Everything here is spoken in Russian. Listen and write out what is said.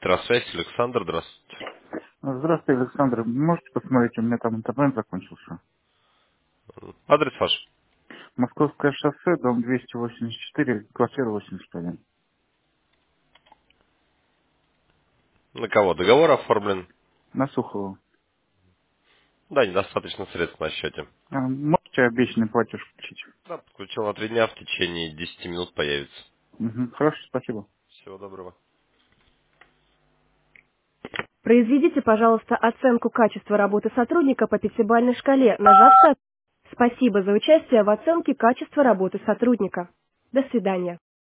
Электросвязь, Александр, здравствуйте. Здравствуйте, Александр. Можете посмотреть, у меня там интернет закончился. Адрес ваш. Московское шоссе, дом 284, квартира 81. На кого? Договор оформлен? На Сухово. Да, недостаточно средств на счете. Можете обещанный платеж включить? Да, подключил на 3 дня, в течение 10 минут появится. Угу. Хорошо, спасибо. Всего доброго. Произведите, пожалуйста, оценку качества работы сотрудника по пятибалльной шкале, нажав «Спасибо за участие в оценке качества работы сотрудника». До свидания.